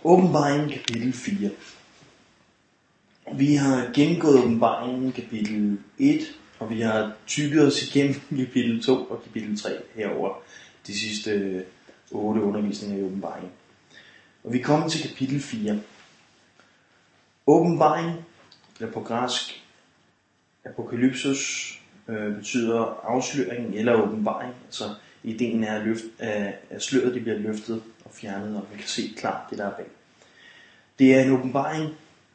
Åbenbaringen kapitel 4. Vi har gennemgået åbenbaringen kapitel 1, og vi har tykket os igennem kapitel 2 og kapitel 3 herover de sidste 8 undervisninger i åbenbaringen. Og vi kommer til kapitel 4. Åbenbaring, eller på græsk apokalypsos, betyder afsløring eller åbenbaring. Altså ideen er, at sløret det bliver løftet og fjernet, og man kan se klart det der er bag. Det er en åbenbaring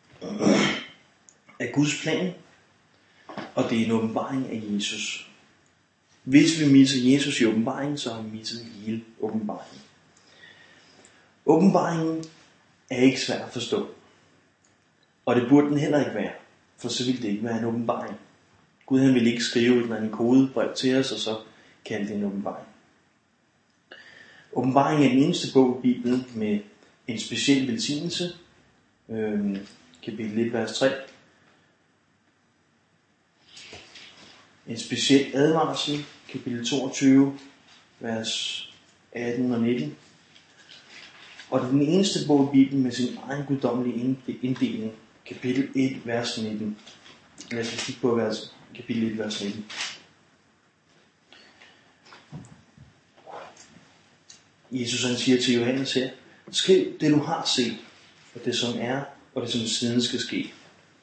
af Guds plan, og det er en åbenbaring af Jesus. Hvis vi misser Jesus i åbenbaringen, så har vi misset hele åbenbaringen. Åbenbaringen er ikke svær at forstå, og det burde den heller ikke være, for så ville det ikke være en åbenbaring. Gud han ville ikke skrive et eller andet kodebrev til os, og så kalde det en åbenbaring. Åbenbaringen er den eneste bog i Bibelen med en speciel velsignelse. Kapitel 1, vers 3. En speciel advarsel. Kapitel 22, vers 18 og 19. Og det er den eneste bog i Bibelen med sin egen guddommelige inddeling. Kapitel 1, vers 19. Lad os kigge på kapitel 1, vers 19. Jesus han siger til Johannes her: skriv det du har set, og det som er, og det som siden skal ske.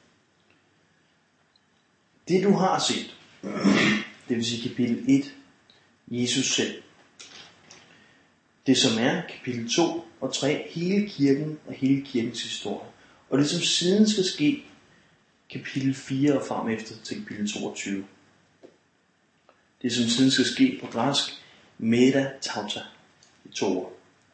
Det du har set, det vil sige kapitel 1, Jesus selv. Det som er, kapitel 2 og 3, hele kirken og hele kirkens historie. Og det som siden skal ske, kapitel 4 og frem efter til kapitel 22. Det som siden skal ske på græsk, meta tauta, i 2 ord.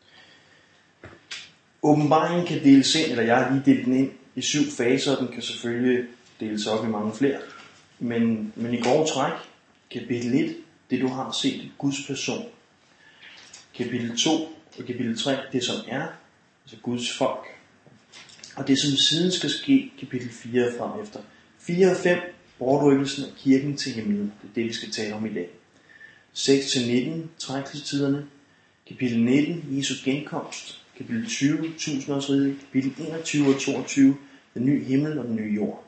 Åbenbaringen kan deles ind, eller jeg har lige delt den ind i 7 faser, og den kan selvfølgelig deles op i mange flere. Men i grove træk, kapitel 1, det du har set, Guds person. Kapitel 2 og kapitel 3, det som er, altså Guds folk. Og det som siden skal ske, kapitel 4 frem efter. 4 og 5, bortrykkelsen af kirken til himlen. Det er det, vi skal tale om i dag. 6-19, trækselstiderne. Kapitel 19, Jesus genkomst. Kapitel 20, tusindårsriget. Kapitel 21 og 22, den nye himmel og den nye jord.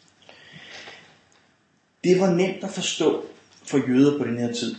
Det var nemt at forstå for jøder på den her tid.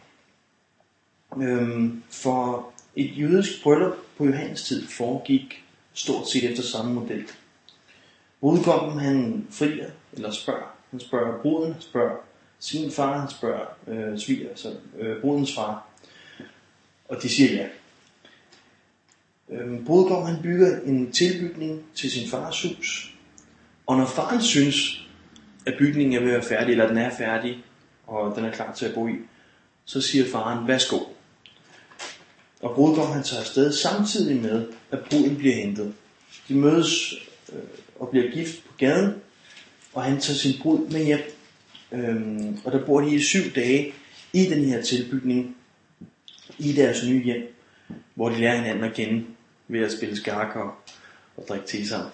For et jødisk bryllup på Johannes tid foregik stort set efter samme model. Brudgommen han frier eller spørger. Han spørger bruden, han spørger sin far, han spørger brudens far. Og de siger ja. Brudgommen han bygger en tilbygning til sin fars hus. Og når faren synes, at bygningen er ved at være færdig, eller den er færdig, og den er klar til at bo i, så siger faren, værsgo. Og brudgommen han tager afsted samtidig med, at bruden bliver hentet. De mødes og bliver gift på gaden, og han tager sin brud med hjem. Og der bor de i 7 dage i den her tilbygning, i deres nye hjem, hvor de lærer hinanden at kende ved at spille skak og drikke te sammen.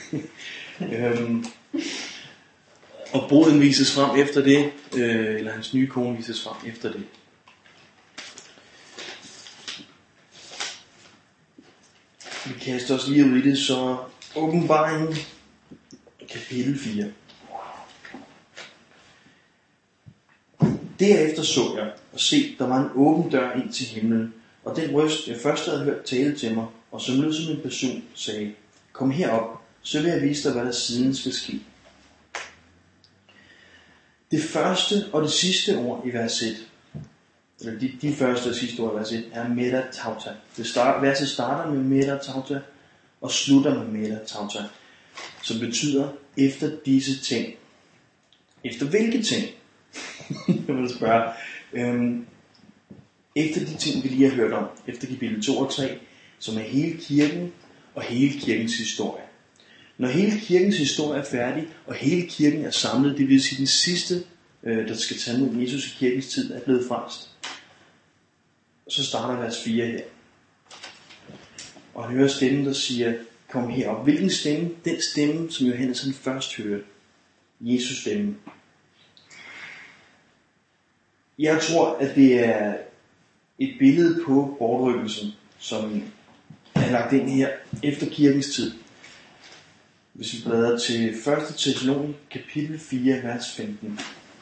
Og bruden vises frem efter det, eller hans nye kone vises frem efter det. Vi kaster os lige ud i det, så åbenbaringen kapitel 4. Derefter så jeg og se, der var en åben dør ind til himlen, og den røst, jeg først havde hørt tale til mig, og som lød som en person, sagde: kom herop, så vil jeg vise dig, hvad der siden skal ske. Det første og det sidste ord i vers 1, eller de første og sidste ord i vers 1, er meta tauta. Verset starter med meta tauta og slutter med meta tauta, som betyder efter disse ting. Efter hvilke ting? Jeg vil spørge. Efter de ting, vi lige har hørt om, efter kapitel 2 og 3, som er hele kirken og hele kirkens historie. Når hele kirkens historie er færdig, og hele kirken er samlet, det vil sige den sidste, der skal tage imod Jesus i kirkens tid, er blevet frelst. Så starter vers 4 her. Og han hører stemmen, der siger: kom herop. Hvilken stemme? Den stemme, som Johannes han først hørte. Jesus stemme. Jeg tror, at det er et billede på bortrykkelsen, som er lagt ind her efter kirkens tid. Hvis vi bladrer til 1. Thessalonike, kapitel 4, vers 15.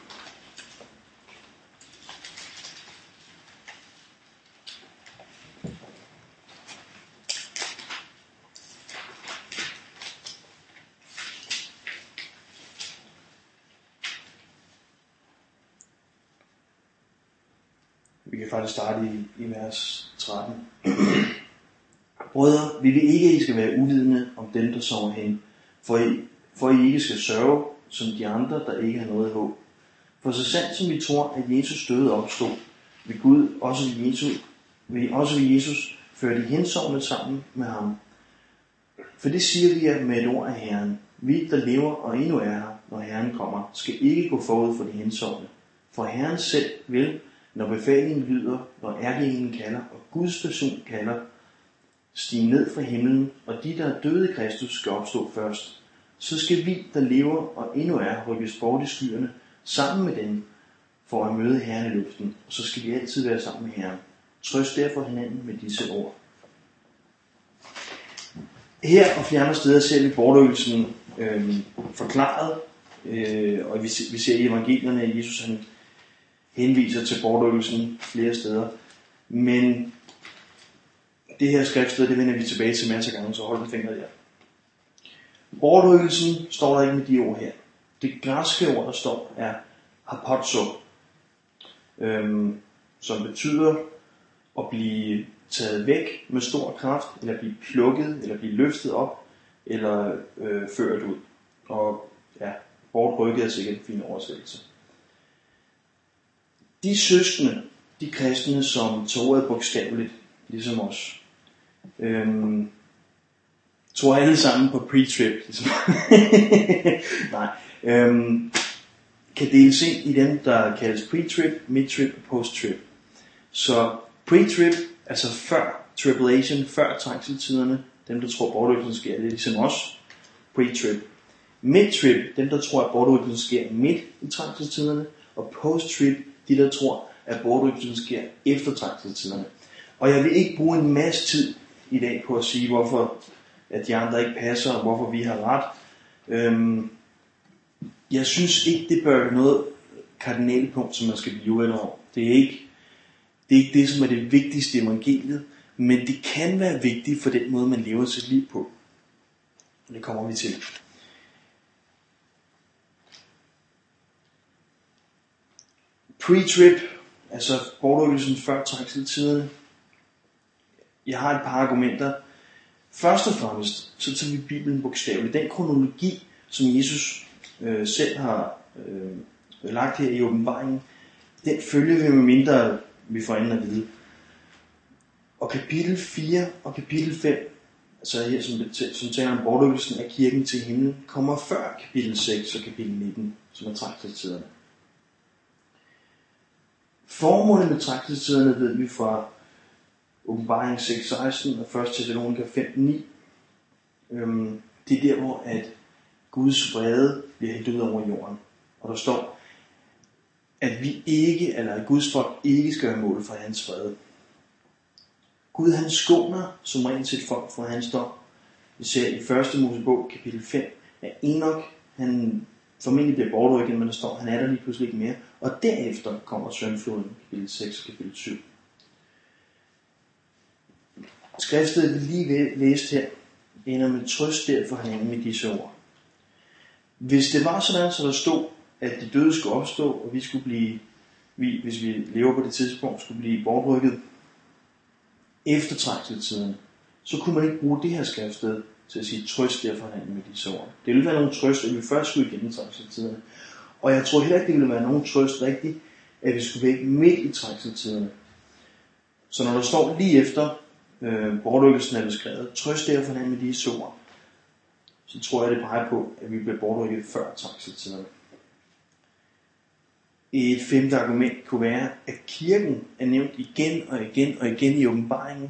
Vi kan faktisk starte i vers 13. Brødre, vi vil ikke, at I skal være uvidende om dem, der sover hen, for I ikke skal sørge som de andre, der ikke har noget håb. For så sandt som vi tror, at Jesus døde opstod, vil Gud også ved Jesus føre de hensovne sammen med ham. For det siger vi jer med et ord af Herren. Vi, der lever og endnu er her, når Herren kommer, skal ikke gå forud for de hensovne. For Herren selv vil, når befalingen lyder, når ærkeenglen kalder, og Guds person kalder, stige ned fra himlen, og de, der er døde i Kristus, skal opstå først. Så skal vi, der lever og endnu er, rykkes bort i skyerne, sammen med dem, for at møde Herren i luften, og så skal vi altid være sammen med Herren. Trøst derfor hinanden med disse ord. Her og flere andre steder ser vi bortrykkelsen forklaret, og vi ser i evangelierne, at Jesus han henviser til bortrykkelsen flere steder. Men det her skriftsted, det vender vi tilbage til masser af gange, så hold med fingre der. Bortrykkelsen står der ikke med de ord her. Det græske ord, der står, er harpazo, som betyder at blive taget væk med stor kraft, eller blive plukket, eller blive løftet op, eller ført ud. Og ja, bortrykket er sikkert en fin oversættelse. De søskende, de kristne, som tog ordet bogstaveligt, ligesom os, tror alle sammen på pre-trip, ligesom. Nej, kan deles ind i dem, der kaldes pre-trip, mid-trip og post-trip. Så pre-trip, altså før tribulation, før trængselstiderne, dem der tror bortrykkelsen sker, det er ligesom os, pre-trip. Mid-trip, dem der tror at bortrykkelsen sker midt i trængselstiderne, og post-trip, de der tror at bortrykkelsen sker efter trængselstiderne. Og jeg vil ikke bruge en masse tid i dag på at sige, hvorfor at de andre ikke passer, og hvorfor vi har ret. Jeg synes ikke, det bør være noget kardinalpunkt, som man skal blive uvenner over. Det er ikke det, som er det vigtigste i evangeliet, men det kan være vigtigt for den måde, man lever sit liv på. Og det kommer vi til. Pre-trip, altså bortrykkelsen før trængselstiderne. Jeg har et par argumenter. Først og fremmest, så tager vi Bibelen bogstaveligt. Den kronologi, som Jesus selv har lagt her i åbenbaringen, den følger vi med mindre, vi får anden at vide. Og kapitel 4 og kapitel 5, altså her som taler om bortrykkelsen af kirken til himlen, kommer før kapitel 6 og kapitel 19, som er trængselstiderne. Formålet med trængselstiderne ved vi fra Åbenbaring 6:16 og 1. Thessalonike 5:9. Det er der, hvor at Guds vrede bliver hældt ud over jorden. Og der står, at vi ikke, eller at Guds folk ikke skal være mål for hans vrede. Gud han skåner som rent sit folk fra hans dom. Vi ser i 1. Mosebog kapitel 5, at Enok, han formentlig bliver bortrykket, men der står, han er der lige pludselig ikke mere. Og derefter kommer syndfloden, kapitel 6 og kapitel 7. Skriftet, vi lige læst her, ender med trøst derfor hinanden med disse ord. Hvis det var sådan, så der stod, at de døde skulle opstå, og vi skulle blive, hvis vi lever på det tidspunkt, skulle blive bortrykket efter trængselstiden, så kunne man ikke bruge det her skriftsted til at sige trøst derfor hinanden med disse ord. Det ville være nogen trøst, at vi først skulle igennem trængselstiderne. Og jeg tror heller ikke, det ville være nogen trøst rigtigt, at vi skulle væk midt i trængselstiderne. Så når der står lige efter bortrykkelsen er beskrevet, trøst derfor hinanden med disse ord, så tror jeg, det peger på, at vi bliver bortrykket før trængselstiderne. Et femte argument kunne være, at kirken er nævnt igen og igen og igen i åbenbaringen,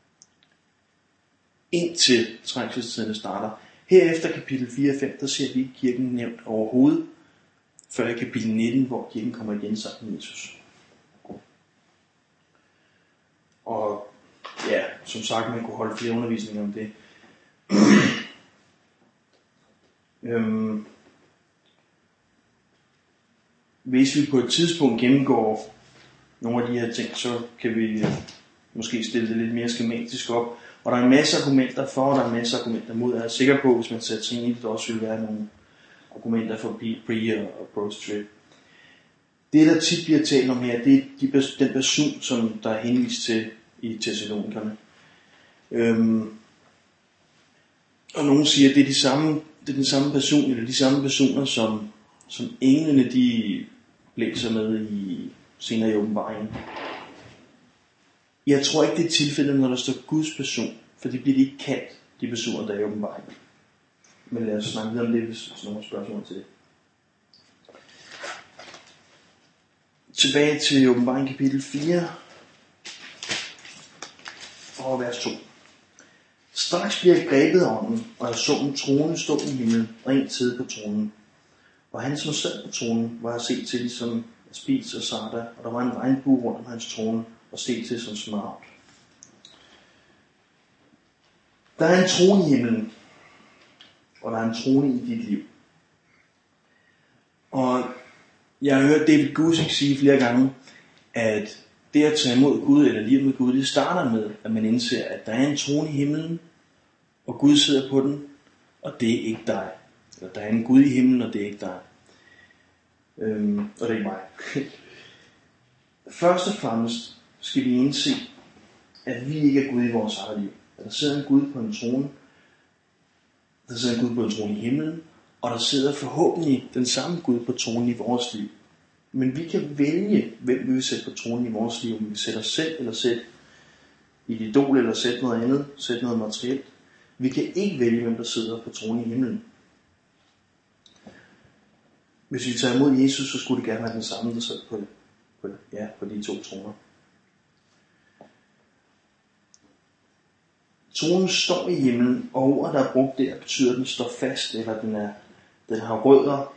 indtil trængselstiderne starter. Herefter kapitel 4 og 5, der ser vi ikke kirken nævnt overhovedet, før i kapitel 19, hvor kirken kommer igen sammen med Jesus. Og ja, som sagt, man kunne holde flere undervisninger om det. Hvis vi på et tidspunkt gennemgår nogle af de her ting, så kan vi måske stille det lidt mere skematisk op. Og der er en masse argumenter for, og der er en masse argumenter mod. Jeg er sikker på, hvis man sætter sig ind i det, der også vil være nogle argumenter for pre- og post-trip. Det, der tit bliver talt om her, det er den person, som der er henvist til i Thessalonikerne. Og nogen siger, at det er den samme person, eller de samme personer, som englene de blæser med i senere i åbenbaringen. Jeg tror ikke, det er tilfældet, når der står Guds person, for det bliver de ikke kaldt, de personer, der er i åbenbaringen. Men lad os snakke videre om det, hvis der er nogle spørgsmål til det. Tilbage til åbenbaringen kapitel 4 og vers 2. Straks bliver jeg grebet af ånden, og jeg så en trone stå i himlen, og en sidde på tronen. Og han, som sad på tronen, var at se til som spis og sarda, og der var en regnbue rundt om hans trone, og se til som smaragd. Der er en trone i himlen, og der er en trone i dit liv. Og jeg har hørt David Guzik sige flere gange, at det at tage imod Gud, eller livet med Gud, det starter med, at man indser, at der er en trone i himlen, og Gud sidder på den, og det er ikke dig. Eller der er en Gud i himlen, og det er ikke dig. Og det er ikke mig. Først og fremmest skal vi indse, at vi ikke er Gud i vores eget liv. At der sidder en Gud på en trone. Der sidder en Gud på en trone i himlen, og der sidder forhåbentlig den samme Gud på tronen i vores liv. Men vi kan vælge, hvem vi vil sætte på tronen i vores liv. Om vi sætter os selv, eller sætte et idol, eller sætte noget andet, sætte noget materielt. Vi kan ikke vælge, hvem der sidder på tronen i himlen. Hvis vi tager imod Jesus, så skulle det gerne være den samme, der sad på de to troner. Tronen står i himlen, og ordet, der er brugt der, betyder, at den står fast, eller den har rødder,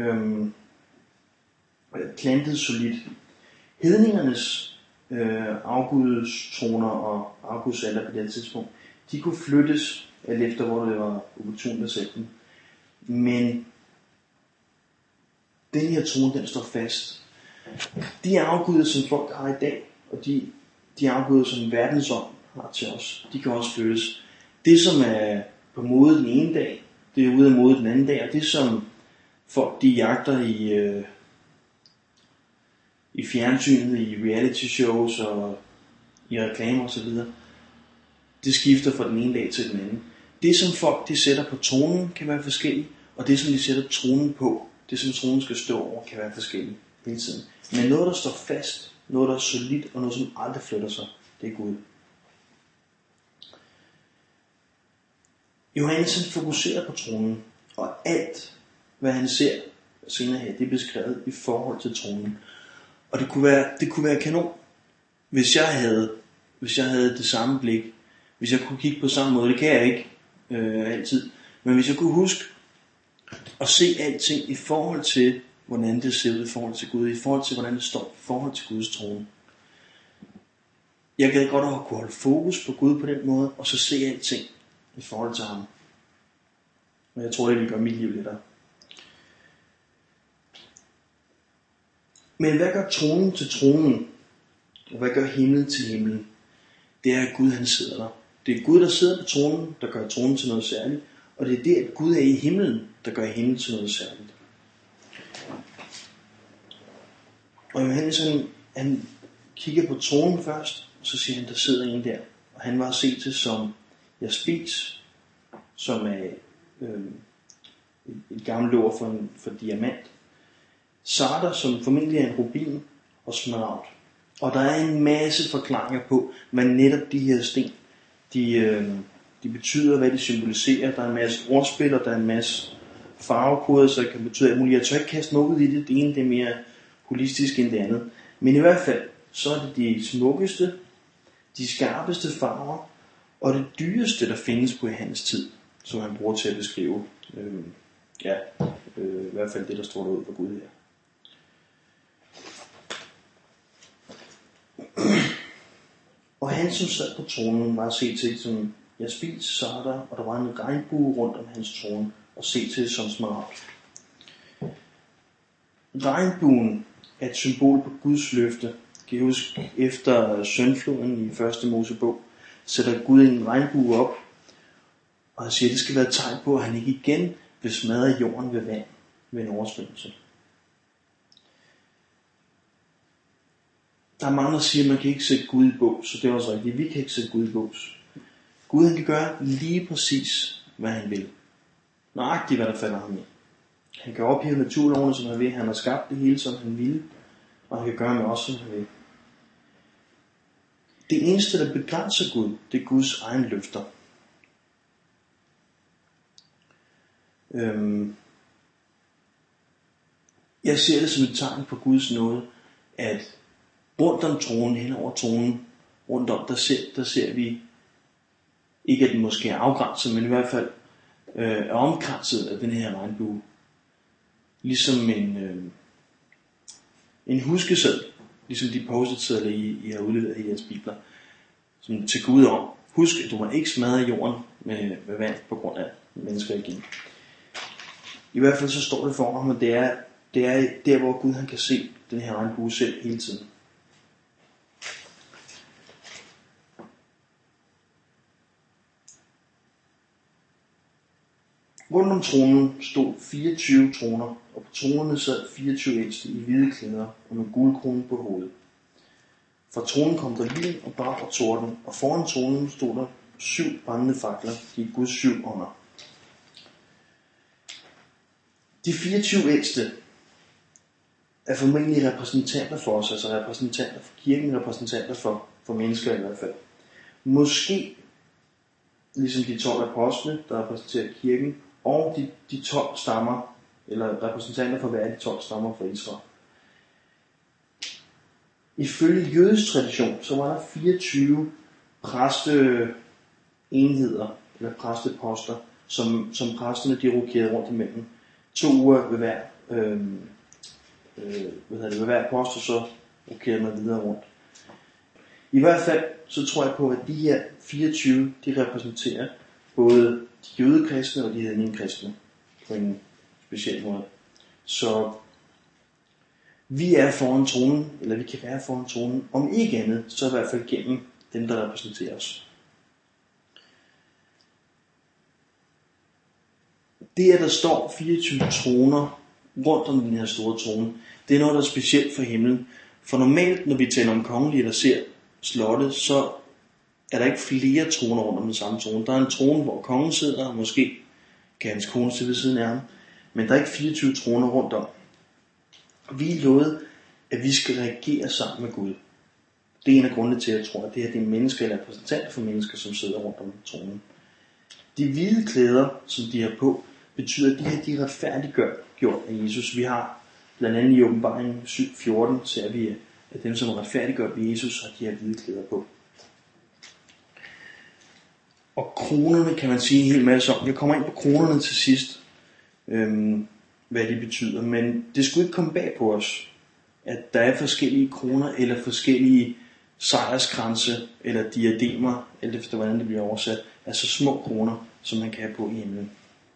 plantet solidt. Hedningernes afgudstroner og afgudsalter på det tidspunkt, de kunne flyttes alt efter, hvor det var opportunt at sætte dem. Men den her trone, den står fast. De afguder, som folk har i dag, og de afguder, som verdensånd har til os, de kan også flyttes. Det, som er på mode den ene dag, det er ude af mode den anden dag, og det, som folk de jagter i fjernsynet, i reality shows og i reklamer osv., det skifter fra den ene dag til den anden. Det, som folk de sætter på tronen, kan være forskelligt, og det, som de sætter tronen på, det, som tronen skal stå over, kan være forskelligt hele tiden. Men noget, der står fast, noget, der er solidt, og noget, som aldrig flytter sig, det er Gud. Johannes fokuserer på tronen, og alt, hvad han ser senere her, det er beskrevet i forhold til tronen. Og det kunne være kanon, hvis jeg havde det samme blik, hvis jeg kunne kigge på samme måde. Det kan jeg ikke altid, men hvis jeg kunne huske at se alting i forhold til, hvordan det ser ud i forhold til Gud, i forhold til, hvordan det står i forhold til Guds trone. Jeg gad godt at kunne holde fokus på Gud på den måde, og så se alting i forhold til ham. Og jeg tror, det vil gøre mit liv lettere. Men hvad gør tronen til tronen? Og hvad gør himlen til himlen? Det er, at Gud han sidder der. Det er Gud, der sidder på tronen, der gør tronen til noget særligt. Og det er det, at Gud er i himlen, der gør himlen til noget særligt. Og Johannes han kigger på tronen først, og så siger han, der sidder en der. Og han var at se til som jaspis, som er et gammelt ord for diamant. Sarder, som formentlig er en rubin, og smaragd. Og der er en masse forklaringer på, hvad netop de her sten, de betyder, hvad de symboliserer. Der er en masse ordspil, og der er en masse farvekoder, så det kan betyde alt muligt. Jeg tør ikke kaste noget ud i det. Det ene det er mere holistisk end det andet. Men i hvert fald, så er det de smukkeste, de skarpeste farver, og det dyreste, der findes på hans tid, som han bruger til at beskrive, i hvert fald det, der står derude for Gud her. Og han, som sad på tronen, var at se til som Jeg spiste sarter, og der var en regnbue rundt om hans trone, og se til som smaragd. Regnbuen er et symbol på Guds løfte. Kan I huske, efter syndfloden i 1. Mosebog, sætter Gud en regnbue op, og han siger, at det skal være et tegn på, at han ikke igen vil smadre jorden ved vand ved en oversvømmelse. Der er mange, der siger, at man kan ikke sætte Gud i bås, så det er også rigtigt. Vi kan ikke sætte Gud i bås. Gud han kan gøre lige præcis, hvad han vil. Nøjagtigt, hvad der falder ham i. Han kan ophæve naturlovene, som han vil. Han har skabt det hele, som han vil. Og han kan gøre med os, som han vil. Det eneste, der begrænser Gud, det er Guds egen løfter. Jeg ser det som et tegn på Guds nåde, at rundt om tronen, hen over tronen, rundt om, der ser vi, ikke at den måske er afgrænset, men i hvert fald er omkranset af den her regnbue. Ligesom en huskeseddel, ligesom de post-it-sedler, I har udleveret i jeres bibler, som til Gud om. Husk, at du må ikke smadre jorden med vand på grund af mennesker igen. I hvert fald så står det for ham, at det er der, hvor Gud han kan se den her regnbue selv hele tiden. Rundt om tronen stod 24 troner, og på tronerne sad 24 ældste i hvide klæder og med guld krone på hovedet. Fra tronen kom der lyn og brag og torden, og foran tronen stod der 7 brændende fakler, de er Guds 7 ånder. De 24 ældste er formentlig repræsentanter for os, altså repræsentanter for kirken, repræsentanter for mennesker i hvert fald. Måske ligesom de 12 apostle, der repræsenterer kirken, og de 12 stammer, eller repræsentanter for hver af de 12 stammer fra Israel. Ifølge jødisk tradition, så var der 24 præsteenheder, eller præsteposter, som præsterne de rokerede rundt imellem. 2 uger ved hver post, og så rokerede man videre rundt. I hvert fald så tror jeg på, at de her 24, de repræsenterer både de jødekristne og de hedningekristne på en speciel måde. Så vi er foran tronen, eller vi kan være foran tronen, om ikke andet, så i hvert fald gennem dem, der repræsenterer os. Det, at der står 24 troner rundt om den her store trone, det er noget, der er specielt for himlen. For normalt, når vi taler om kongelige, der ser slottet, så er der ikke flere troner rundt om den samme trone. Der er en trone, hvor kongen sidder, og måske kan hans kone sidde ved siden af ham. Men der er ikke 24 troner rundt om. Vi er lovet, at vi skal reagere sammen med Gud. Det er en af grundene til, at jeg tror, at det her det er mennesker eller repræsentanter for mennesker, som sidder rundt om tronen. De hvide klæder, som de har på, betyder, at de her de er retfærdiggjort af Jesus. Vi har blandt andet i Åbenbaringen 7:14, ser vi, at dem, som er retfærdiggjort ved Jesus, har de her hvide klæder på. Og kronerne kan man sige en hel masse om. Jeg kommer ind på kronerne til sidst, hvad de betyder. Men det skulle ikke komme bag på os, at der er forskellige kroner, eller forskellige sejrskranse, eller diademer, eller efter hvordan det bliver oversat. Altså små kroner, som man kan have på i himlen.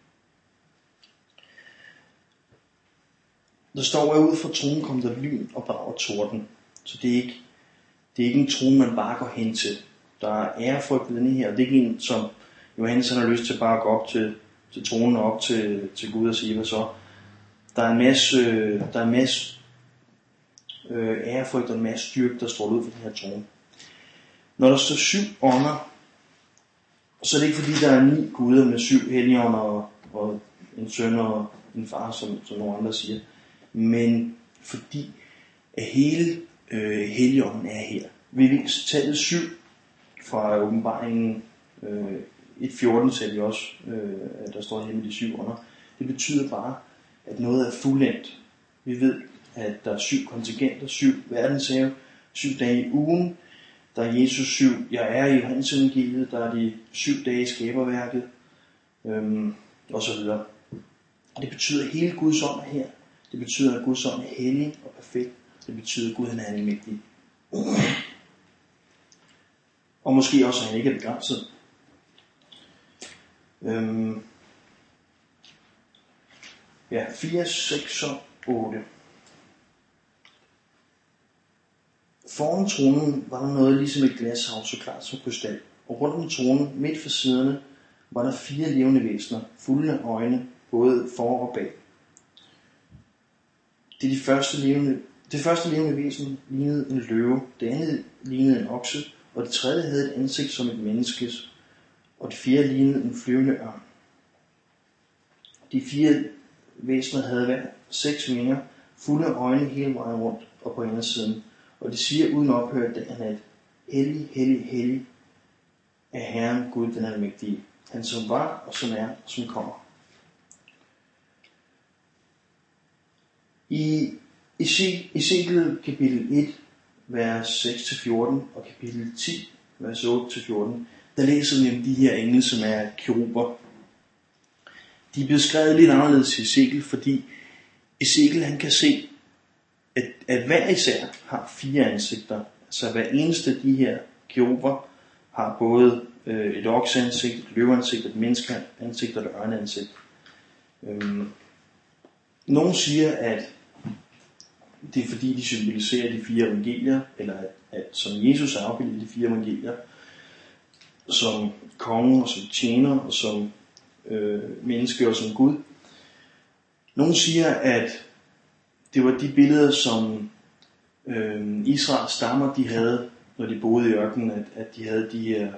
Der står, at ud fra tronen kom der lyn og brag og torden. Så det er ikke en trone, man bare går hen til. Der er ærefrygt ved denne her, og det er ikke en, som Johannes har lyst til bare at gå op til tronen og op til Gud og sige, hvad så? Der er en masse ærefrygt og en masse styrke, der står ud for den her trone. Når der står 7 ånder, så er det ikke fordi, der er 9 guder med 7 helligånder og en søn og en far, som nogle andre siger. Men fordi at hele helligånden er her. Vi vil tallet 7 fra Åbenbaringen 1:14 ser vi også, der står her med de 7 ånder. Det betyder bare, at noget er fuldendt. Vi ved, at der er 7 kontingenter, 7 verdenshave, 7 dage i ugen. Der er Jesus 7, jeg er i Johannes evangeliet, der er de 7 dage i skaberværket, og så videre. Og det betyder, at hele Guds ånd er her. Det betyder, at Guds ånd er hellig og perfekt. Det betyder, at Gud han er almægtig. Og måske også, at han ikke er begrænset. 4, 6 og 8. Foran tronen var der noget ligesom et glashav, så klart som krystal. Og rundt om tronen, midt for siderne, var der 4 levende væsener, fulde af øjne, både for og bag. Det første levende væsen lignede en løve, det andet lignede en okse, og det tredje havde et ansigt som et menneskes, og det fjerde lignede en flyvende ørn. De 4 væsener havde hver 6 vinger, fulde af øjne hele vejen rundt og på indersiden, og de siger uden ophør dag og nat: Hellig, hellig, hellig er Herren Gud den almægtige, han som var og som er og som kommer. I Ezekiel kapitel 1, vers 6-14 og kapitel 10, vers 8-14, der læser vi om de her engle, som er keruber. De er beskrevet lidt anderledes i Ezekiel, fordi Ezekiel han kan se, at hver især har 4 ansigter. Så hver eneste af de her keruber har både et okseansigt, et løveansigt, et menneskeansigt og et ørneansigt. Nogle siger, at det er fordi de symboliserer de 4 evangelier, eller at som Jesus er afbildet de 4 evangelier, som konge og som tjener og som menneske og som Gud. Nogle siger, at det var de billeder, som Israels stammer de havde, når de boede i ørkenen, at de havde de her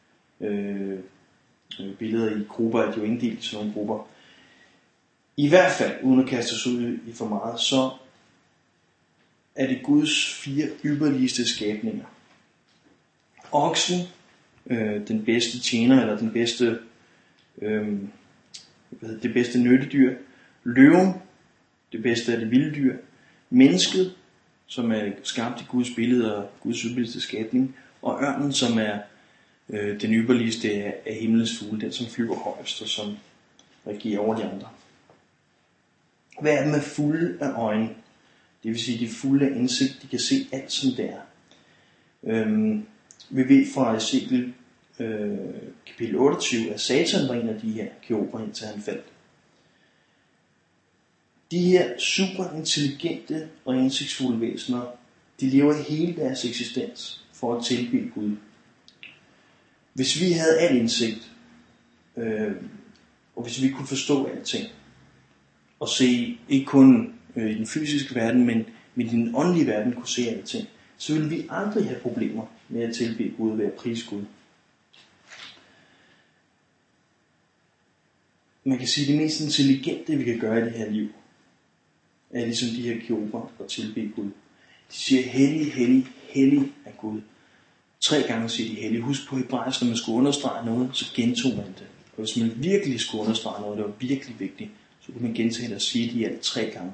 billeder i grupper, at de var inddelt i sådan nogle grupper. I hvert fald, uden at kaste os ud i for meget, så er det Guds 4 ypperligste skabninger. Oksen, den bedste tjener, eller den bedste, det bedste nyttedyr. Løven, det bedste af det vilde dyr. Mennesket, som er skabt i Guds billede og Guds ypperligste skabning. Og ørnen, som er den ypperligste af himlens fugle, den som flyver højst og som regerer over de andre. Hver af dem er fulde af øjne. Det vil sige, de er fulde af indsigt, de kan se alt som det er. Vi ved fra Ezekiel kapitel 28, at Satan var en af de her keruber, indtil han faldt. De her super intelligente og indsigtsfulde væsener, de lever hele deres eksistens for at tilbede Gud. Hvis vi havde al indsigt, og hvis vi kunne forstå alting, og se ikke kun i den fysiske verden, men i den åndelige verden kunne se alting, så ville vi aldrig have problemer med at tilbede Gud og være pris Gud. Man kan sige, at det mest intelligente, vi kan gøre i det her liv, er ligesom de her keruber og tilbede Gud. De siger, hellig, hellig, hellig er Gud. 3 gange siger de hellig. Husk på hebraisk, når man skulle understrege noget, så gentog man det. Og hvis man virkelig skulle understrege noget, det var virkelig vigtigt, så kunne man gentage det og sige det i alt 3 gange.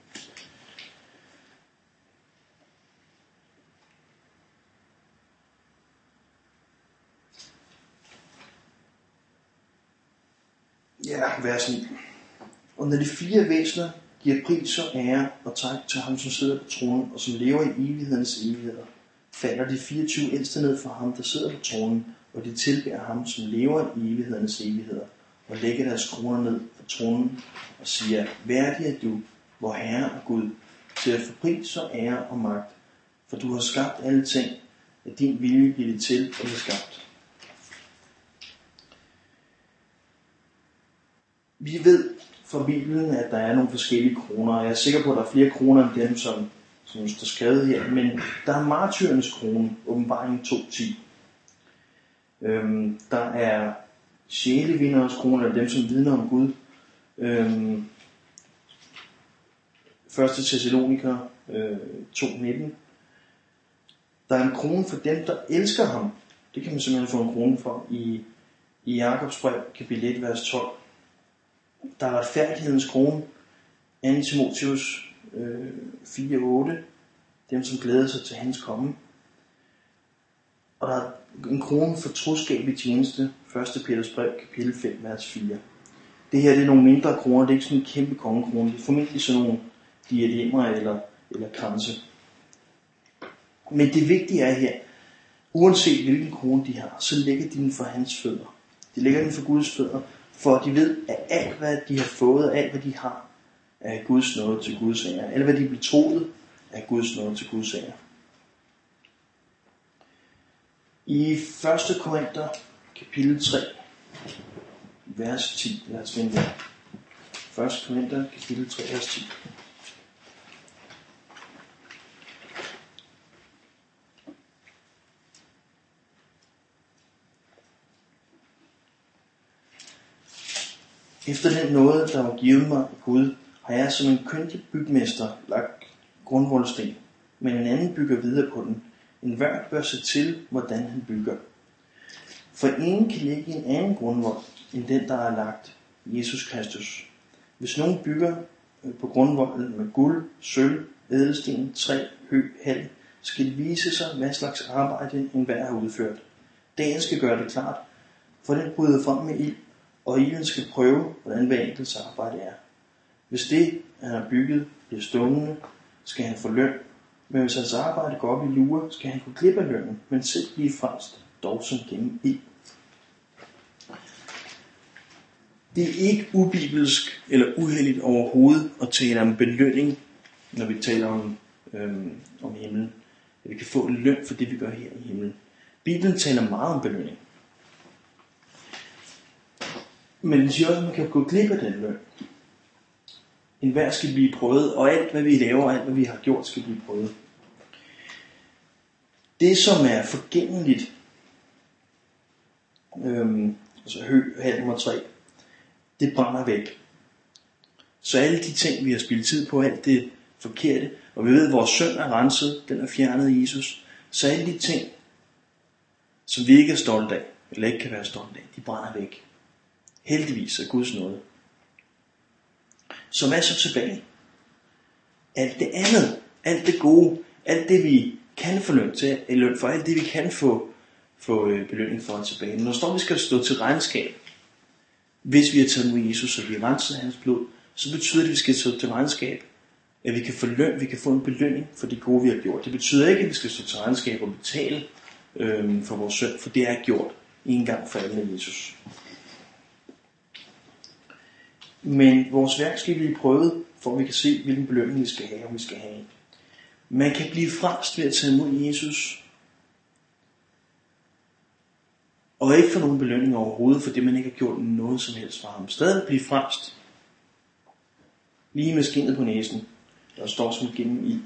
Ja, vers 9. Og når de 4 væsener giver pris og ære og tak til ham, som sidder på tronen og som lever i evighedens evigheder, falder de 24 ældste ned for ham, der sidder på tronen, og de tilbeder ham, som lever i evighedens evigheder, og lægger deres kroner ned for tronen og siger, værdig er du, vor Herre og Gud, til at få pris og ære og magt, for du har skabt alle ting, at din vilje bliver det til og bliver skabt. Vi ved fra Bibelen, at der er nogle forskellige kroner, og jeg er sikker på, at der er flere kroner end dem, som står skrevet her, men der er martyrernes krone, Åbenbaringen 2:10. Der er sjælevindernes krone, eller dem, som vidner om Gud. 1. Thessaloniker 2:19. Der er en krone for dem, der elsker ham. Det kan man simpelthen få en krone for i Jakobs brev, kapitel 1, vers 12. Der er retfærdighedens krone, 2. Timotheus 4:8, dem som glæder sig til hans komme. Og der er en krone for troskab i tjeneste, 1. Peters brev, kapitel 5, vers 4. Det her det er nogle mindre kroner, det er ikke sådan en kæmpe kongekrone, det er formentlig sådan nogle diademer eller kranse. Men det vigtige er her, uanset hvilken krone de har, så lægger de den for hans fødder. De lægger den for Guds fødder, For de ved, at alt hvad de har fået, alt hvad de har, er Guds nåde til Guds ære. Alt hvad de er betroet, er Guds nåde til Guds ære. I 1. Korinther, kapitel 3, vers 10. Lad os finde det. 1. Korinther, kapitel 3, vers 10. Efter den nåde, der var givet mig af Gud, har jeg som en kyndig bygmester lagt grundvoldsten, men en anden bygger videre på den. Enhver bør se til, hvordan han bygger. For ingen kan lægge en anden grundvold, end den, der er lagt, Jesus Kristus. Hvis nogen bygger på grundvolden med guld, sølv, ædelsten, træ, hø, halm, skal det vise sig, hvad slags arbejde enhver har udført. Dagen skal gøre det klart, for den bryder frem med ild, og ilden skal prøve, hvordan hver enkelts arbejde er. Hvis det, han har bygget, bliver stående, skal han få løn. Men hvis hans arbejde går op i lure, skal han gå glip af lønnen, men selv blive frelst, dog som gennem ild. Det er ikke ubibelsk eller uheldigt overhovedet at tale om belønning, når vi taler om himlen. At vi kan få løn for det, vi gør her i himlen. Bibelen taler meget om belønning. Men den siger også, at man kan gå glip af den løn. Enhver skal blive prøvet, og alt hvad vi laver, alt hvad vi har gjort, skal blive prøvet. Det som er forgængeligt, altså halm og træ, det brænder væk. Så alle de ting vi har spildt tid på, alt det forkerte, og vi ved at vores synd er renset, den er fjernet i Jesus, så alle de ting som vi ikke er stolte af, eller ikke kan være stolte af, de brænder væk. Heldigvis er Guds nåde. Så hvad er så tilbage? Alt det andet, alt det gode, alt det vi kan få løn for, alt det vi kan få belønning for tilbage. Men når står vi skal stå til regnskab, hvis vi har taget mod Jesus, og vi har renset hans blod, så betyder det, at vi skal stå til regnskab, at vi kan få løn, vi kan få en belønning for det gode, vi har gjort. Det betyder ikke, at vi skal stå til regnskab og betale for vores synd, for det er gjort en gang for alle med Jesus. Men vores værk skal blive prøvet, for at vi kan se, hvilken belønning vi skal have, og vi skal have. Man kan blive frelst ved at tage imod Jesus, og ikke få nogen belønning overhovedet, for det man ikke har gjort noget som helst for ham. Stadig blive frelst, lige med skindet på næsen, der står som gennem ild.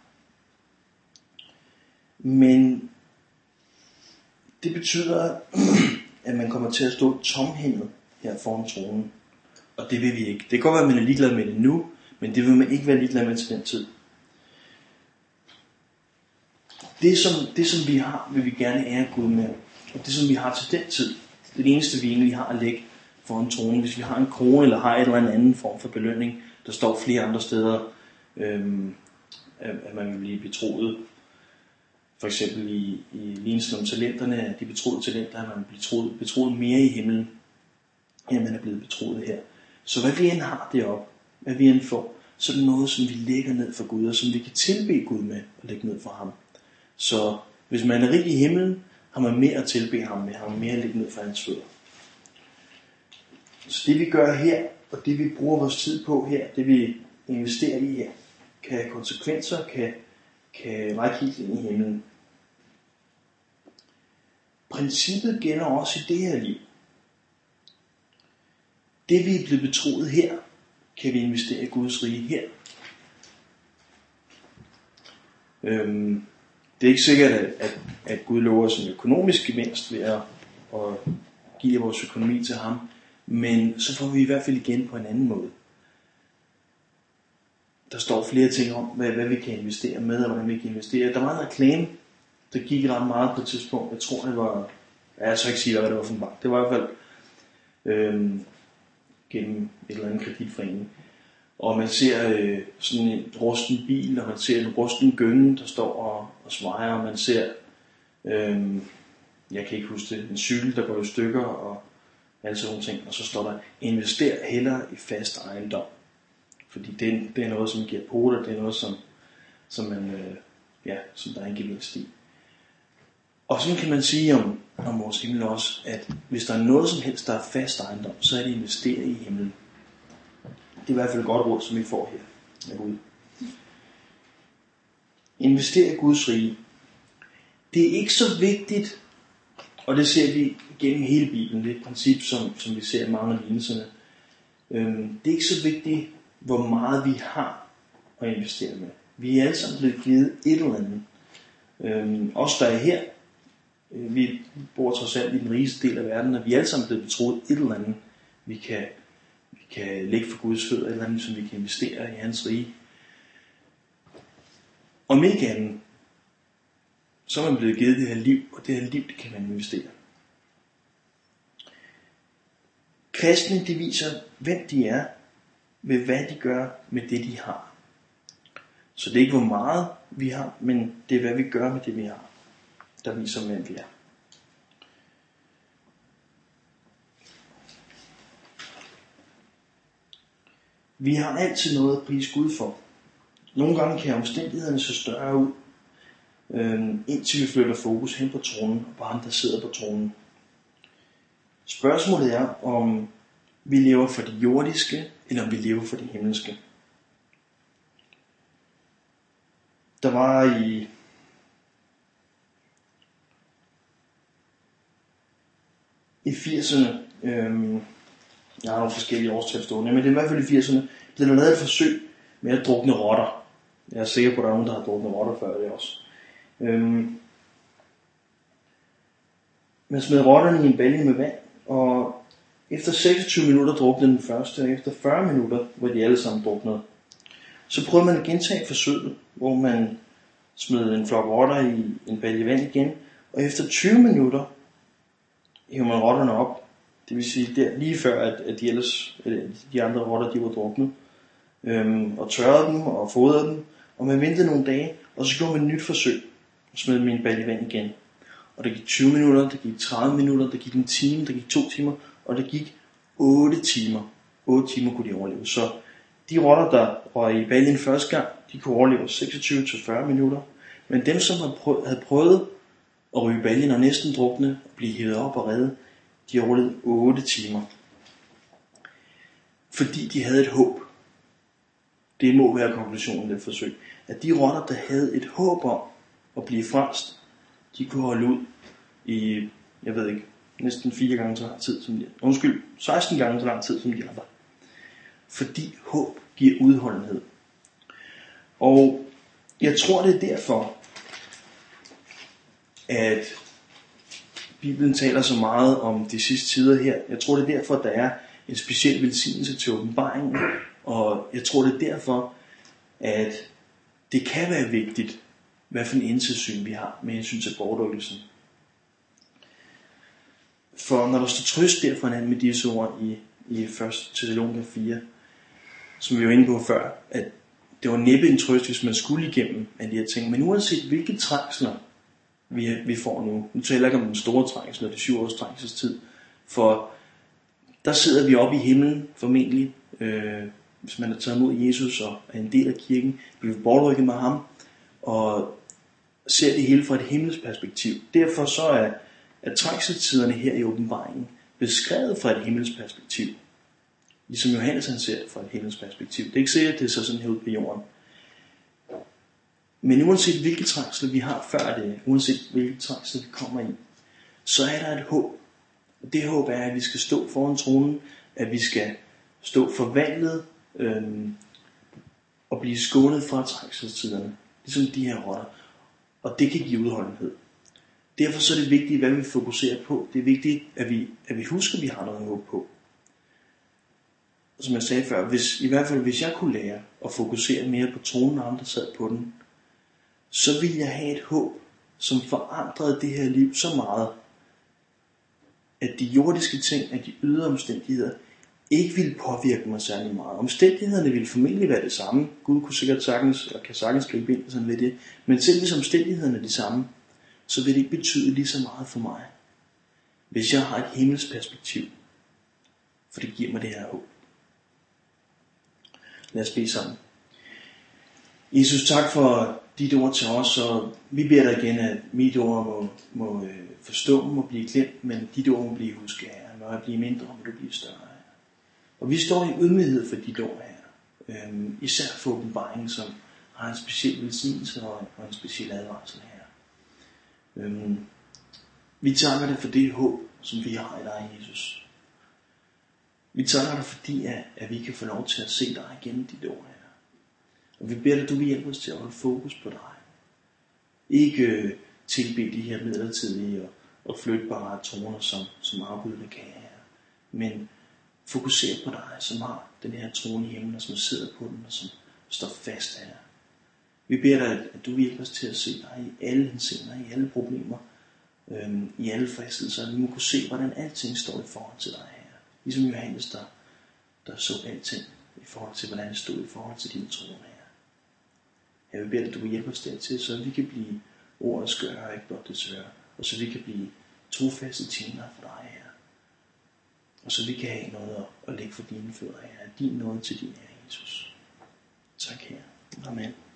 Men det betyder, at man kommer til at stå tomhændet her foran tronen. Og det vil vi ikke. Det kan godt være, at man er ligeglad med det nu, men det vil man ikke være ligeglad med til den tid. Det som vi har, vil vi gerne ære Gud med. Og det som vi har til den tid, det er det eneste vi egentlig har at lægge foran tronen. Hvis vi har en krone eller har et eller anden form for belønning, der står flere andre steder, at man vil blive betroet. For eksempel i lignelsen om talenterne, de betroede talenter, at man bliver betroet mere i himlen, end man er blevet betroet her. Så hvad vi end har deroppe, hvad vi end får, så er det noget, som vi lægger ned for Gud, og som vi kan tilbede Gud med og lægge ned for ham. Så hvis man er rig i himlen, har man mere at tilbede ham med, har man mere at lægge ned for hans fødder. Så det vi gør her, og det vi bruger vores tid på her, det vi investerer i her, kan have konsekvenser, kan række helt ind i himlen. Princippet gælder også i det her liv. Det vi er blevet betroet her, kan vi investere i Guds rige her. Det er ikke sikkert, at Gud lover os en økonomisk gevinst ved at give vores økonomi til ham, men så får vi i hvert fald igen på en anden måde. Der står flere ting om, hvad vi kan investere med, og hvordan vi kan investere. Der var en reklame, der gik ret meget på et tidspunkt. Jeg tror, det var... Jeg så ikke sige, hvad det var for en bank. Det var i hvert fald gennem et eller andet kreditforening. Og man ser sådan en rusten bil, og man ser en rusten gynge, der står og svejer, og man ser, jeg kan ikke huske det, en cykel, der går i stykker, og alle sådan nogle ting. Og så står der, invester hellere i fast ejendom. Fordi det er noget, som giver poter, det er noget, som der er en gevinst i. Og sådan kan man sige om vores himmel også, at hvis der er noget som helst, der er fast ejendom, så er det at investere i himlen. Det er i hvert fald et godt råd, som vi får her af Gud. Investere i Guds rige. Det er ikke så vigtigt, og det ser vi gennem hele Bibelen, det er et princip, som vi ser i mange af lignelserne. Det er ikke så vigtigt, hvor meget vi har at investere med. Vi er alle sammen blevet givet et eller andet. Os der er her, vi bor trods alt i den rigeste del af verden, og vi er alle sammen blevet betroet et eller andet, vi kan lægge for Guds fødder, et eller andet, som vi kan investere i hans rige. Om ikke andet, så er man blevet givet det her liv, og det her liv, det kan man investere. Kristne, de viser, hvem de er, ved hvad de gør med det, de har. Så det er ikke, hvor meget vi har, men det er, hvad vi gør med det, vi har, der viser, hvem vi er. Vi har altid noget at prise Gud for. Nogle gange kan omstændighederne se større ud, indtil vi flytter fokus hen på tronen, og på ham, der sidder på tronen. Spørgsmålet er, om vi lever for det jordiske, eller om vi lever for det himmelske. Der var i 80'erne, jeg har nogle forskellige årstal stående, men det er i hvert fald i 80'erne, blev der lavet et forsøg med at drukne rotter. Jeg er sikker på, at der er nogen, der har druknet rotter før det også. Man smed rotterne i en balje med vand, og efter 26 minutter druknede den første, og efter 40 minutter var de alle sammen druknet. Så prøvede man at gentage forsøget, hvor man smed en flok rotter i en balje vand igen, og efter 20 minutter hævde man rotterne op. Det vil sige, der, lige før at de andre rotter, de var druknet, og tørrede dem og fodrede dem, og man ventede nogle dage, og så gjorde man et nyt forsøg og smed dem i en balje vand igen. Og der gik 20 minutter, der gik 30 minutter, der gik en time, der gik 2 timer, og der gik 8 timer. 8 timer kunne de overleve. Så de rotter, der var i baljen første gang, de kunne overleve 26-40 minutter. Men dem, som havde prøvet at ryge baljen og næsten drukne, og blive hævet op og reddet, de overlevede 8 timer. Fordi de havde et håb. Det må være konklusionen af det forsøg. At de rotter, der havde et håb om at blive frelst, de kunne holde ud i, jeg ved ikke, næsten 4 gange så lang tid som de andre. 16 gange så lang tid som de andre. Fordi håb giver udholdenhed. Og jeg tror, det er derfor, at Bibelen taler så meget om de sidste tider her. Jeg tror, det er derfor, at der er en speciel velsignelse til åbenbaringen. Og jeg tror, det er derfor, at det kan være vigtigt, hvad for en indsatssyn vi har med hensyn til bortrykkelsen. For når der står trøst der for hinanden med disse ord i 1. Thessaloniker 4, som vi var inde på før, at det var næppe en trøst, hvis man skulle igennem af de her ting. Men uanset hvilke trængsler vi får nu taler jeg ikke om den store trængsel, det er 7 års trængselstid, for der sidder vi oppe i himlen formentlig, hvis man er taget imod Jesus og er en del af kirken, bliver vi bortrykket med ham, og ser det hele fra et himmelsk perspektiv. Derfor så er trængselstiderne her i åbenbaringen beskrevet fra et himmelsk perspektiv. Ligesom Johannes han ser fra et himmelsk perspektiv. Det er ikke sikkert, at det er så sådan her ude på jorden. Men uanset hvilke trængsler vi har før det, uanset hvilke trængsler vi kommer i, så er der et håb. Og det håb er, at vi skal stå foran tronen, at vi skal stå forvandlet og blive skånet fra trængselstiderne. Ligesom de her rotter. Og det kan give udholdenhed. Derfor så er det vigtigt, hvad vi fokuserer på. Det er vigtigt, at vi husker, at vi har noget håb på. Som jeg sagde før, i hvert fald hvis jeg kunne lære at fokusere mere på tronen og ham, der sad på den, så ville jeg have et håb, som forandrede det her liv så meget, at de jordiske ting, at de ydre omstændigheder, ikke ville påvirke mig særlig meget. Omstændighederne ville formentlig være det samme. Gud kunne sikkert kan sagtens gribe ind sådan ved det. Men selv hvis omstændighederne er det samme, så vil det ikke betyde lige så meget for mig, hvis jeg har et himmelsk perspektiv. For det giver mig det her håb. Lad os bede sammen. Jesus, tak for dit ord til os, og vi beder dig igen, at mit ord må forstå, må blive glemt, men dit ord må blive husket, Herre. Må jeg blive mindre, må du blive større, Herre. Og vi står i ydmyghed for dit ord, Herre. Især for åbenbaringen, som har en speciel velsignelse og en speciel advarsel, Herre. Vi takker dig for det håb, som vi har i dig, Jesus. Vi takker dig fordi, at vi kan få lov til at se dig igennem dit ord, Herre. Og vi beder dig, du vil hjælpe os til at holde fokus på dig. Ikke tilbede de her midlertidige og flytbare troner, som afbydende kan, Herre. Men fokusere på dig, som har den her trone i himlen, og som sidder på den, og som står fast, Herre. Vi beder dig, at du vil hjælpe os til at se dig i alle henseender, i alle problemer, i alle fristelser. Vi må kunne se, hvordan alting står i forhold til dig, Herre. Ligesom Johannes, der så alting i forhold til, hvordan det stod i forhold til din trone, Herre. Jeg vil bede dig, at du vil hjælpe os dertil, så vi kan blive ordets skøre og ikke blot det svøre. Og så vi kan blive trofaste tjenere for dig, Herre. Og så vi kan have noget at lægge for dine fødder, Herre. Din nåde til din, Herre Jesus. Tak, Herre. Amen.